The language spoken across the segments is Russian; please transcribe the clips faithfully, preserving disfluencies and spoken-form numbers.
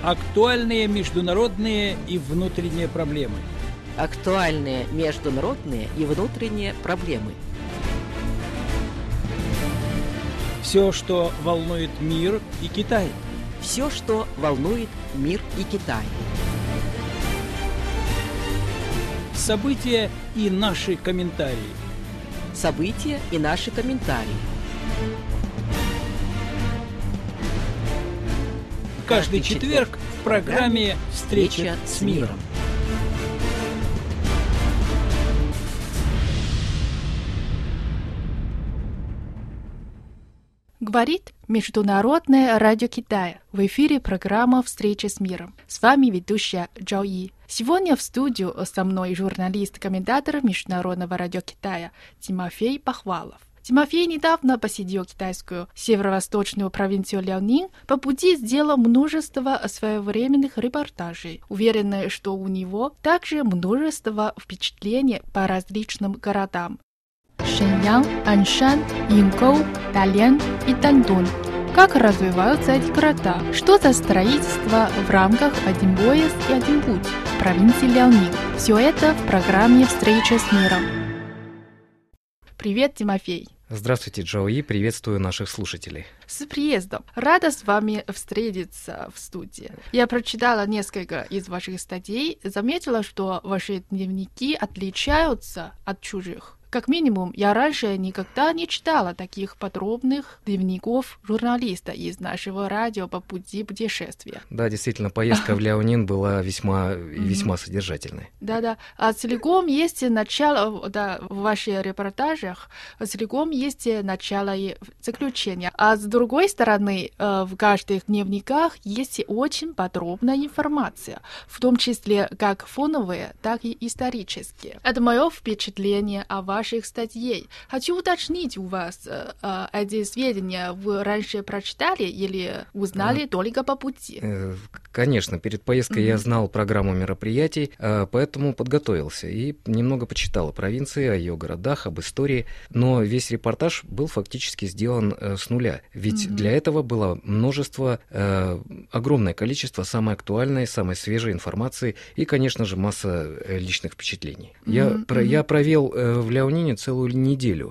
Актуальные международные и внутренние проблемы. Актуальные международные и внутренние проблемы. Все, что волнует мир и Китай. Все, что волнует мир и Китай. События и наши комментарии. События и наши комментарии. Каждый четверг в программе «Встреча с миром». Говорит Международное радио Китая. В эфире программа «Встреча с миром». С вами ведущая Джо И. Сегодня в студию со мной журналист-комментатор Международного радио Китая Тимофей Похвалов. Тимофей недавно посетил китайскую северо-восточную провинцию Ляньнин, по пути сделал множество своевременных репортажей. Уверены, что у него также множество впечатлений по различным городам. Шэньян, Аншан, Инкоу, Дальян и Дандун. Как развиваются эти города? Что за строительство в рамках «Один поезд и один путь» в провинции Ляньнин? Все это в программе «Встреча с миром». Привет, Тимофей. Здравствуйте, Джо И, приветствую наших слушателей. С приездом. Рада с вами встретиться в студии. Я прочитала несколько из ваших статей, заметила, что ваши дневники отличаются от чужих. Как минимум, я раньше никогда не читала таких подробных дневников журналиста из нашего радио по пути путешествия. Да, действительно, поездка в Ляньнин была весьма и весьма содержательной. Да-да. А целиком есть начало, да, в ваших репортажах, целиком есть начало и заключение. А с другой стороны, в каждых дневниках есть очень подробная информация, в том числе как фоновые, так и исторические. Это мое впечатление о ваших статей. Хочу уточнить у вас, э, эти сведения вы раньше прочитали или узнали а, только по пути? Э, конечно, перед поездкой mm-hmm. я знал программу мероприятий, э, поэтому подготовился и немного почитал о провинции, о ее городах, об истории, но весь репортаж был фактически сделан э, с нуля, ведь mm-hmm. для этого было множество, э, огромное количество самой актуальной, самой свежей информации и, конечно же, масса э, личных впечатлений. Mm-hmm. Я, про, я провел э, в Ляньнине целую неделю.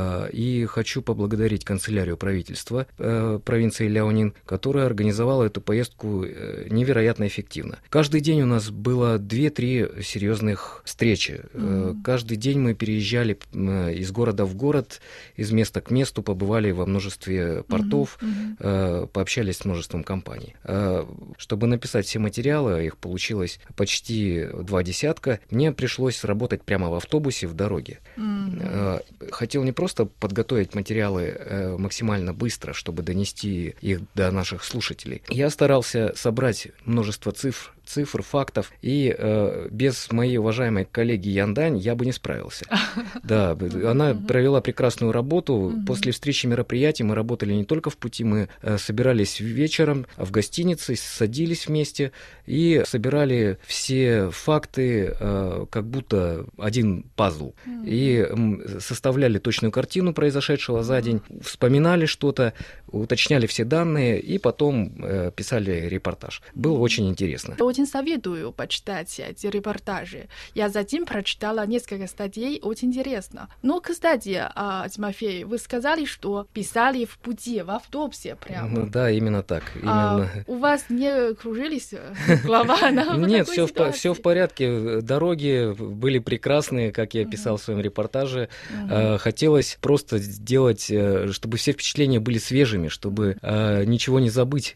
И хочу поблагодарить канцелярию правительства провинции Ляньнин, которая организовала эту поездку невероятно эффективно. Каждый день у нас было две-три серьезных встречи. Mm-hmm. Каждый день мы переезжали из города в город, из места к месту, побывали во множестве портов, mm-hmm. пообщались с множеством компаний. Чтобы написать все материалы, их получилось почти два десятка, мне пришлось работать прямо в автобусе в дороге. Mm-hmm. Хотел не просто подготовить материалы максимально быстро, чтобы донести их до наших слушателей. Я старался собрать множество цифр, цифр, фактов, и э, без моей уважаемой коллеги Ян Дань я бы не справился. Да, она провела прекрасную работу. После встречи мероприятий мы работали не только в пути, мы э, собирались вечером в гостинице, садились вместе и собирали все факты, э, как будто один пазл. И э, составляли точную картину произошедшего за день, вспоминали что-то, уточняли все данные и потом э, писали репортаж. Было очень интересно. Очень советую почитать эти репортажи. Я затем прочитала несколько статей, очень интересно. Но, кстати, Тимофей, вы сказали, что писали в пути, в автобусе прямо. Да, именно так. Именно. А у вас не кружились голова? Нет, все в, все в порядке. Дороги были прекрасные, как я писал в своем репортаже. Хотелось просто сделать, чтобы все впечатления были свежими, чтобы ничего не забыть.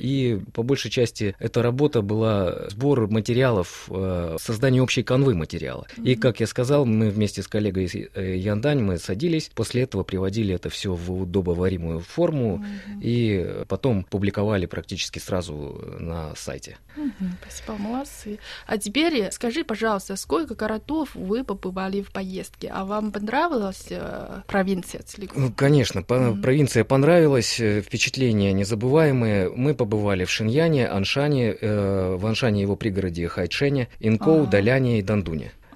И по большей части эта работа была сбор материалов, создание общей канвы материала. Mm-hmm. И, как я сказал, мы вместе с коллегой Ян Дань, мы садились, после этого приводили это все в удобоваримую форму mm-hmm. и потом публиковали практически сразу на сайте. Mm-hmm. Спасибо, молодцы. А теперь скажи, пожалуйста, сколько городов вы побывали в поездке? А вам понравилась э, провинция целиком? Ну, конечно, mm-hmm. провинция понравилась, впечатления незабываемые. Мы побывали в Шэньяне, Аншане, э, в Аншане его пригороде Хайчэне, Инкоу, ага. Даляне и Дандуне.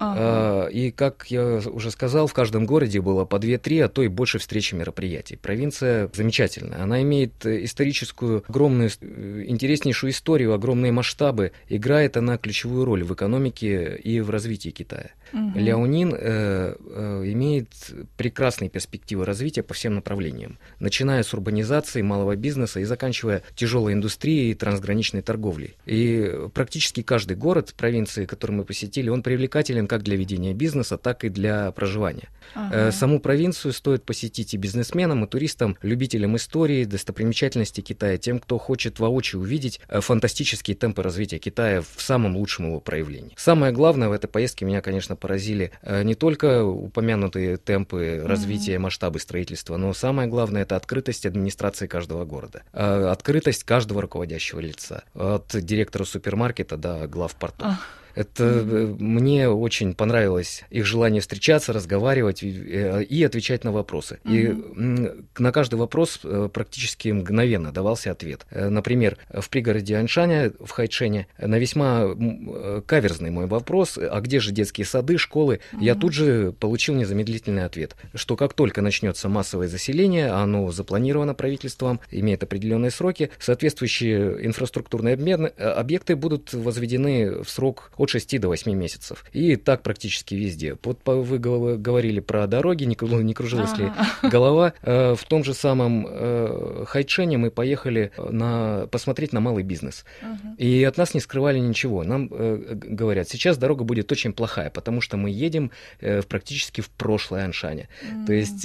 Ага. И, как я уже сказал, в каждом городе было по две-три, а то и больше встреч и мероприятий. Провинция замечательная. Она имеет историческую, огромную, интереснейшую историю, огромные масштабы. Играет она ключевую роль в экономике и в развитии Китая. Угу. Ляонин э, э, имеет прекрасные перспективы развития по всем направлениям, начиная с урбанизации, малого бизнеса и заканчивая тяжелой индустрией и трансграничной торговлей. И практически каждый город провинции, который мы посетили, он привлекателен как для ведения бизнеса, так и для проживания. Ага. Саму провинцию стоит посетить и бизнесменам, и туристам, любителям истории, достопримечательностей Китая, тем, кто хочет воочию увидеть фантастические темпы развития Китая в самом лучшем его проявлении. Самое главное в этой поездке меня, конечно, поразили не только упомянутые темпы развития, ага. масштабы строительства, но самое главное — это открытость администрации каждого города, открытость каждого руководящего лица, от директора супермаркета до главпортов. Ага. Это mm-hmm. мне очень понравилось их желание встречаться, разговаривать и, и отвечать на вопросы. Mm-hmm. И на каждый вопрос практически мгновенно давался ответ. Например, в пригороде Аньшаня, в Хайчэне, на весьма каверзный мой вопрос: а где же детские сады, школы? Mm-hmm. Я тут же получил незамедлительный ответ, что как только начнется массовое заселение, оно запланировано правительством, имеет определенные сроки, соответствующие инфраструктурные объекты будут возведены в срок от шести до восьми месяцев. И так практически везде. Вот вы говорили про дороги, не кружилась ага. ли голова. В том же самом Хайчэне мы поехали на, посмотреть на малый бизнес. Ага. И от нас не скрывали ничего. Нам говорят, сейчас дорога будет очень плохая, потому что мы едем практически в прошлое Аньшаня. Mm. То есть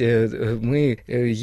мы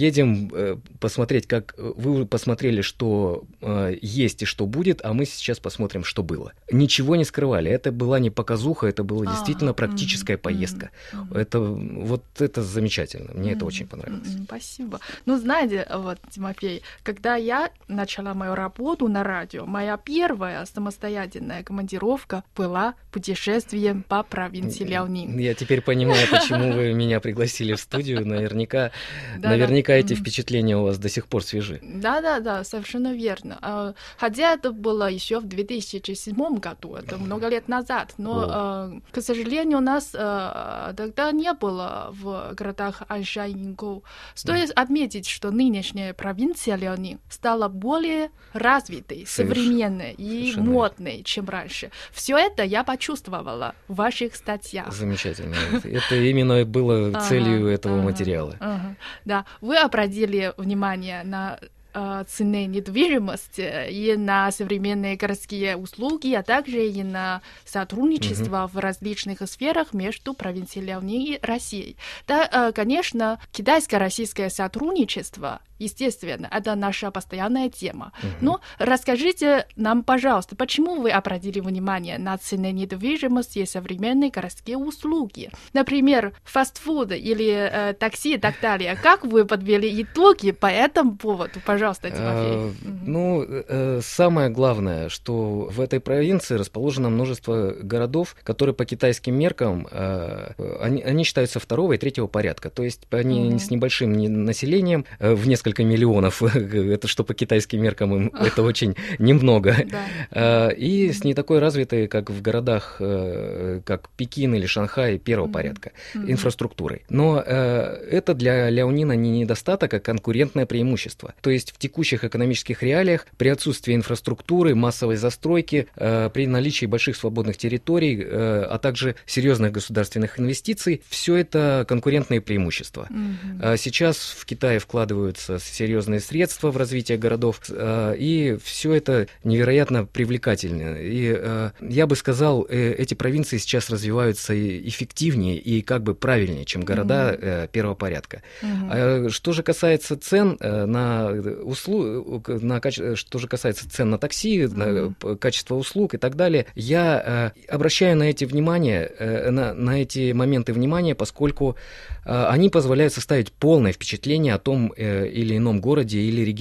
едем посмотреть, как вы посмотрели, что есть и что будет, а мы сейчас посмотрим, что было. Ничего не скрывали. Это была не показуха, это была действительно а, практическая mm, поездка. Mm, это вот это замечательно. Мне mm, это очень понравилось. Mm, спасибо. Ну, знаете, вот, Тимофей, когда я начала мою работу на радио, моя первая самостоятельная командировка была путешествием по провинции Ляонин. Я теперь понимаю, почему вы меня пригласили в студию. Наверняка, наверняка эти впечатления у вас до сих пор свежи. Да-да-да, совершенно верно. Хотя это было еще в две тысячи седьмом году, это много лет назад, но, э, к сожалению, у нас э, тогда не было в городах Аньшань и Нингоу. Стоит mm. отметить, что нынешняя провинция Ляонин стала более развитой, Соверш... современной и Совершенно. модной, чем раньше. Все это я почувствовала в ваших статьях. Замечательно. Это именно было целью этого материала. Да, вы обратили внимание на цены недвижимости и на современные городские услуги, а также и на сотрудничество mm-hmm. в различных сферах между провинцией Ляонин и Россией. Да, конечно, китайско-российское сотрудничество, естественно, это наша постоянная тема. Mm-hmm. Но расскажите нам, пожалуйста, почему вы обратили внимание на цены недвижимости и современные городские услуги? Например, фастфуд или э, такси и так далее. Как вы подвели итоги по этому поводу? Пожалуйста. Пожалуйста, Тимофей. Uh, ну, uh, самое главное, что в этой провинции расположено множество городов, которые по китайским меркам, uh, они, они считаются второго и третьего порядка. То есть они uh-huh. с небольшим населением, uh, в несколько миллионов, это что по китайским меркам, им это очень немного. uh, и с не такой развитой, как в городах, uh, как Пекин или Шанхай, первого порядка, инфраструктурой. Но uh, это для Ляонина не недостаток, а конкурентное преимущество. То есть в текущих экономических реалиях, при отсутствии инфраструктуры, массовой застройки, э, при наличии больших свободных территорий, э, а также серьезных государственных инвестиций, все это конкурентные преимущества. Mm-hmm. Сейчас в Китае вкладываются серьезные средства в развитие городов, э, и все это невероятно привлекательно. И э, я бы сказал, э, эти провинции сейчас развиваются эффективнее и как бы правильнее, чем города mm-hmm. э, первого порядка. Mm-hmm. А что же касается цен э, на услуг, на каче... что же касается цен на такси, mm-hmm. на качество услуг и так далее, я э, обращаю на эти внимание, э, на, на эти моменты внимания, поскольку э, они позволяют составить полное впечатление о том э, или ином городе или регионе.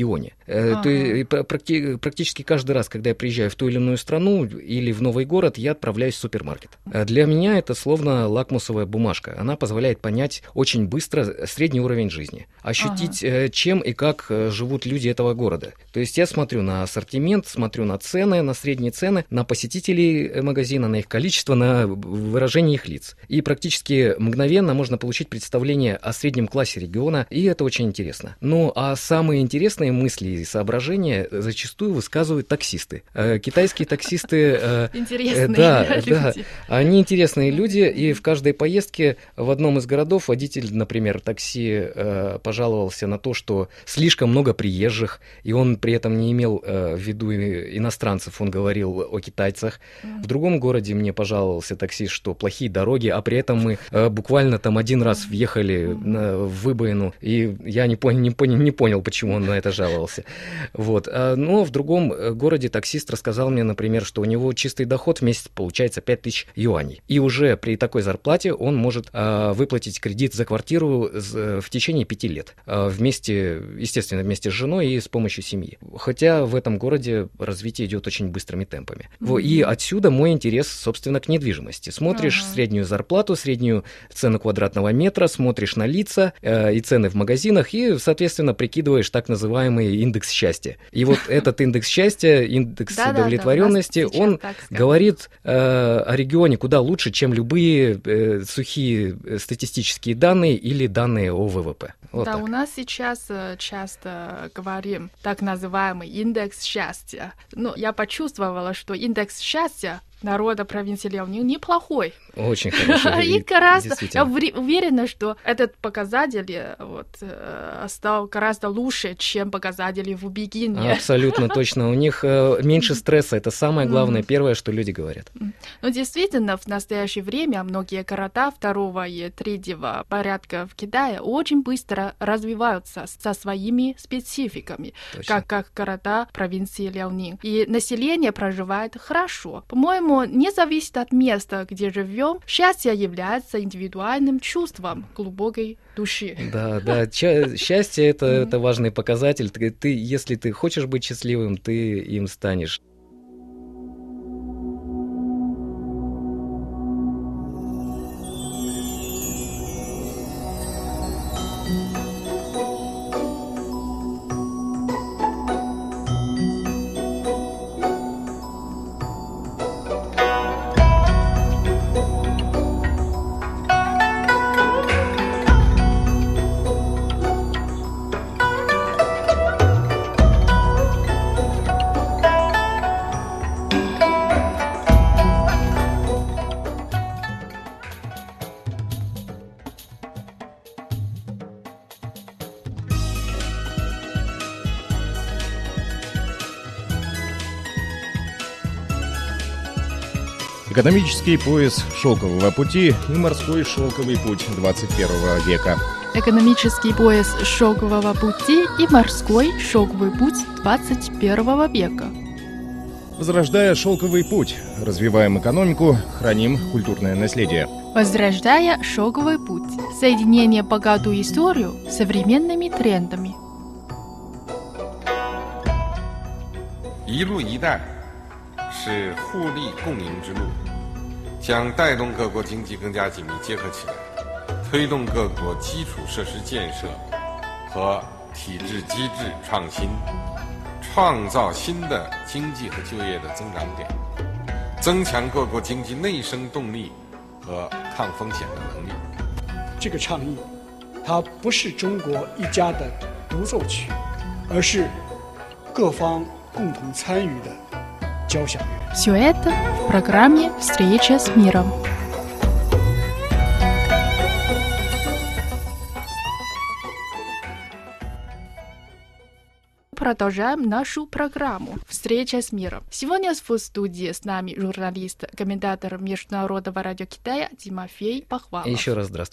Ага. То есть практически каждый раз, когда я приезжаю в ту или иную страну или в новый город, я отправляюсь в супермаркет. Для меня это словно лакмусовая бумажка. Она позволяет понять очень быстро средний уровень жизни, ощутить, ага. чем и как живут люди этого города. То есть я смотрю на ассортимент, смотрю на цены, на средние цены, на посетителей магазина, на их количество, на выражение их лиц. И практически мгновенно можно получить представление о среднем классе региона, и это очень интересно. Ну, а самые интересные мысли и соображения зачастую высказывают таксисты. Китайские таксисты... Интересные да, люди. Да, они интересные люди, и в каждой поездке в одном из городов водитель, например, такси пожаловался на то, что слишком много приезжих, и он при этом не имел в виду иностранцев, он говорил о китайцах. В другом городе мне пожаловался таксист, что плохие дороги, а при этом мы буквально там один раз въехали в выбоину, и я не понял, не понял, не понял, почему он на это жаловался. Вот. Но в другом городе таксист рассказал мне, например, что у него чистый доход в месяц получается пять тысяч юаней. И уже при такой зарплате он может выплатить кредит за квартиру в течение пяти лет. Вместе, естественно, вместе с женой и с помощью семьи. Хотя в этом городе развитие идет очень быстрыми темпами. Mm-hmm. И отсюда мой интерес, собственно, к недвижимости. Смотришь uh-huh. среднюю зарплату, среднюю цену квадратного метра, смотришь на лица э, и цены в магазинах, и, соответственно, прикидываешь так называемый индекс счастья. И вот этот индекс счастья, индекс удовлетворенности, он говорит э, о регионе куда лучше, чем любые э, сухие статистические данные или данные о ВВП. Вот да, так. У нас сейчас часто говорим так называемый индекс счастья. Но я почувствовала, что индекс счастья народа провинции Ляонинг неплохой. Очень хороший. И гораздо, я уверена, что этот показатель вот, стал гораздо лучше, чем показатели в Пекине. Абсолютно точно. У них меньше стресса. Это самое главное, первое, что люди говорят. Но действительно, в настоящее время многие города второго и третьего порядка в Китае очень быстро развиваются со своими спецификами, как, как города провинции Ляонинг. И население проживает хорошо. По-моему, не зависит от места, где живем. Счастье является индивидуальным чувством глубокой души. Да, да. Счастье это, это важный показатель. Ты, ты, если ты хочешь быть счастливым, ты им станешь. Экономический пояс шелкового пути и морской шелковый путь двадцать первого века. Экономический пояс шелкового пути и морской шелковый путь двадцать первого века. Возрождая шелковый путь, развиваем экономику, храним культурное наследие. Возрождая шелковый путь. Соединение богатую историю с современными трендами. 一路一带是互利共赢之路，将带动各国经济更加紧密结合起来，推动各国基础设施建设和体制机制创新，创造新的经济和就业的增长点，增强各国经济内生动力和抗风险的能力。 这个倡议，它不是中国一家的独奏曲，而是各方共同参与的交响乐。 Все это в программе «Встреча с миром». Продолжаем нашу программу «Встреча с миром». Сегодня в студии с нами журналист, комментатор Международного радио Китая Тимофей Похвалов. Еще раз здравствуйте.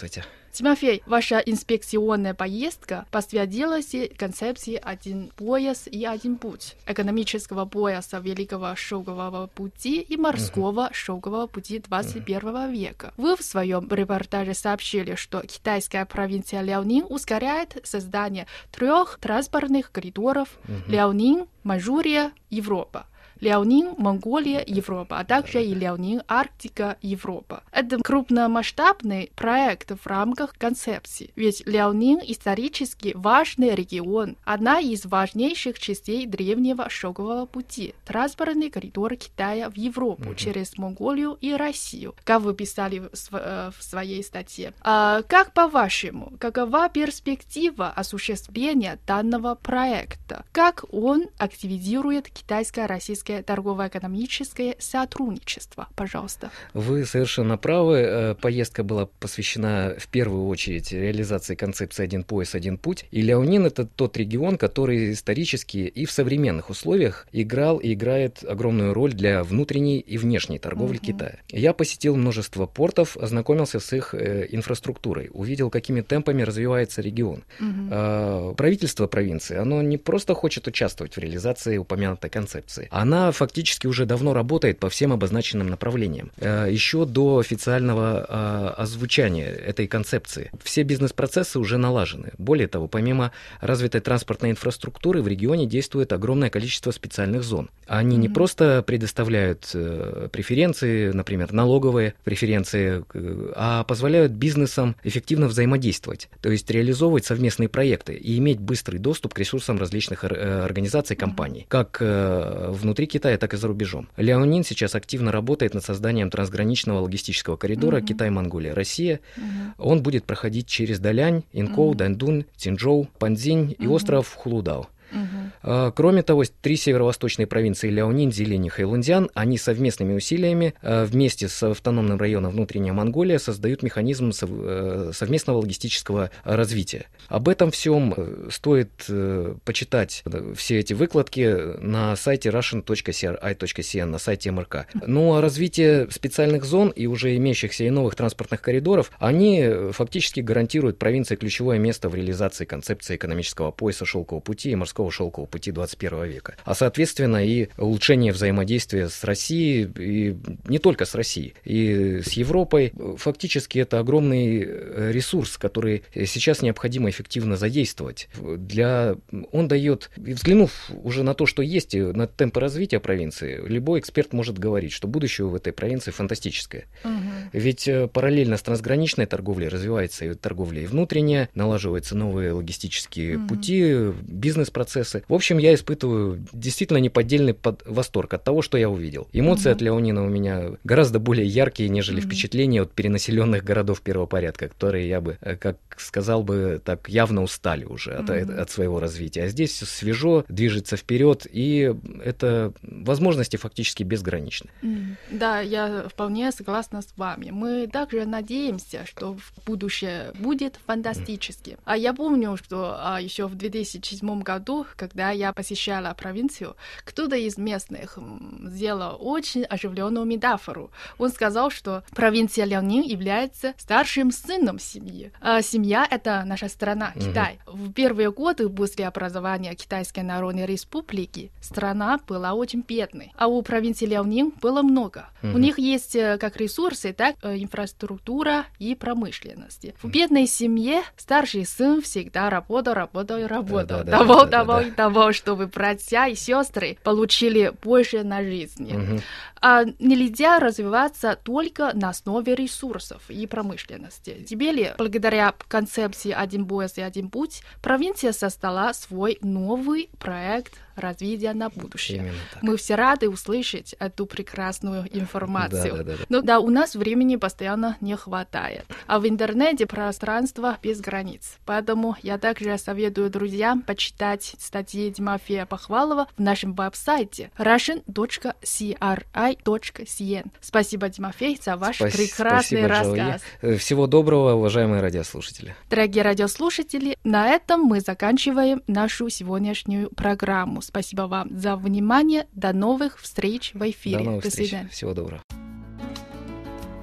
Тимофей, ваша инспекционная поездка посвятилась концепции «один пояс и один путь» экономического пояса Великого Шелкового пути и морского uh-huh. шелкового пути двадцать первого uh-huh. века. Вы в своем репортаже сообщили, что китайская провинция Ляонин ускоряет создание трех транспортных коридоров uh-huh. Ляонин, Маньчжурия, Европа. Ляонин, Монголия, Европа, а также и Ляонин, Арктика, Европа. Это крупномасштабный проект в рамках концепции, ведь Ляонин исторически важный регион, одна из важнейших частей древнего шелкового пути, транспортный коридор Китая в Европу mm-hmm. через Монголию и Россию, как вы писали в, в своей статье. А как по-вашему, какова перспектива осуществления данного проекта? Как он активизирует китайско-российское торгово-экономическое сотрудничество? Пожалуйста. Вы совершенно правы. Поездка была посвящена в первую очередь реализации концепции «один пояс, один путь». И Ляонин — это тот регион, который исторически и в современных условиях играл и играет огромную роль для внутренней и внешней торговли uh-huh. Китая. Я посетил множество портов, ознакомился с их э, инфраструктурой, увидел, какими темпами развивается регион. Uh-huh. А, правительство провинции, оно не просто хочет участвовать в реализации упомянутой концепции. Она фактически уже давно работает по всем обозначенным направлениям. Еще до официального озвучания этой концепции. Все бизнес-процессы уже налажены. Более того, помимо развитой транспортной инфраструктуры, в регионе действует огромное количество специальных зон. Они mm-hmm. не просто предоставляют преференции, например, налоговые преференции, а позволяют бизнесам эффективно взаимодействовать, то есть реализовывать совместные проекты и иметь быстрый доступ к ресурсам различных организаций, компаний, как внутри Китая, так и за рубежом. Ляонин сейчас активно работает над созданием трансграничного логистического коридора uh-huh. Китай-Монголия, Россия. Uh-huh. Он будет проходить через Далянь, Инкоу, uh-huh. Даньдун, Цинчжоу, Паньцзинь и uh-huh. остров Хулудау. Uh-huh. Кроме того, три северо-восточные провинции Ляонин, Зилинь и Хэйлунцзян, они совместными усилиями вместе с автономным районом Внутренняя Монголия создают механизм совместного логистического развития. Об этом всем стоит почитать все эти выкладки на сайте russian точка си ар ай точка си эн, на сайте эм эр ка. Ну а развитие специальных зон и уже имеющихся и новых транспортных коридоров, они фактически гарантируют провинции ключевое место в реализации концепции экономического пояса шелкового пути и морского шелкового пути двадцать первого века. А, соответственно, и улучшение взаимодействия с Россией, и не только с Россией, и с Европой. Фактически это огромный ресурс, который сейчас необходимо эффективно задействовать. Для... Он дает, и взглянув уже на то, что есть, и на темпы развития провинции, любой эксперт может говорить, что будущее в этой провинции фантастическое. Угу. Ведь параллельно с трансграничной торговлей развивается и торговля и внутренняя, налаживаются новые логистические угу. пути, бизнес-процессы. В общем, я испытываю действительно неподдельный под... восторг от того, что я увидел. Эмоции mm-hmm. от Ляонина у меня гораздо более яркие, нежели mm-hmm. впечатления от перенаселенных городов первого порядка, которые, я бы, как сказал бы, так явно устали уже mm-hmm. от, от своего развития. А здесь все свежо, движется вперед, и это возможности фактически безграничны. Mm-hmm. Да, я вполне согласна с вами. Мы также надеемся, что будущее будет фантастическим. Mm-hmm. А я помню, что а, еще в две тысячи седьмом году, когда я посещала провинцию, кто-то из местных сделал очень оживленную метафору. Он сказал, что провинция Ляонин является старшим сыном семьи. А семья — это наша страна, Китай. Uh-huh. В первые годы после образования Китайской Народной Республики страна была очень бедной, а у провинции Ляонин было много. Uh-huh. У них есть как ресурсы, так и инфраструктура и промышленность. В бедной семье старший сын всегда работал, работал и работал. Давал, давал и того, чтобы братья и сестры получили больше на жизни. Угу. А нельзя развиваться только на основе ресурсов и промышленности. Теперь, благодаря концепции «один пояс и один путь», провинция создала свой новый проект развития на будущее. Мы все рады услышать эту прекрасную информацию. Да, да, да. Но да, у нас времени постоянно не хватает. А в интернете пространство без границ. Поэтому я также советую друзьям почитать статьи Тимофея Похвалова в нашем веб-сайте russian точка си ар ай точка си эн. Спасибо, Тимофей, за ваш Спас- прекрасный рассказ. Джои. Всего доброго, уважаемые радиослушатели. Дорогие радиослушатели, на этом мы заканчиваем нашу сегодняшнюю программу. Спасибо вам за внимание. До новых встреч в эфире. До новых До встреч. свидания. Всего доброго.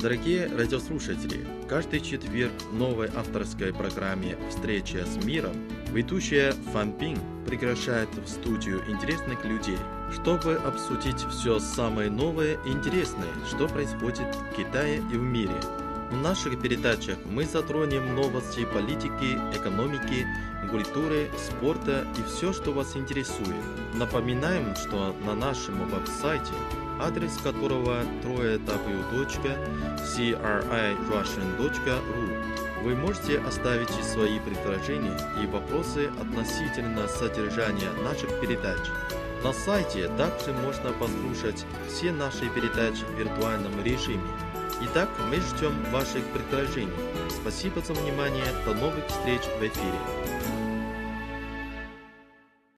Дорогие радиослушатели, каждый четверг в новой авторской программе «Встреча с миром» ведущая Фан Пин приглашает в студию интересных людей, чтобы обсудить все самое новое и интересное, что происходит в Китае и в мире. В наших передачах мы затронем новости политики, экономики, культуры, спорта и все, что вас интересует. Напоминаем, что на нашем веб-сайте, адрес которого дабл ю дабл ю дабл ю точка си ар ай russian точка ру, вы можете оставить свои предложения и вопросы относительно содержания наших передач. На сайте также можно послушать все наши передачи в виртуальном режиме. Итак, мы ждем ваших предложений. Спасибо за внимание. До новых встреч в эфире.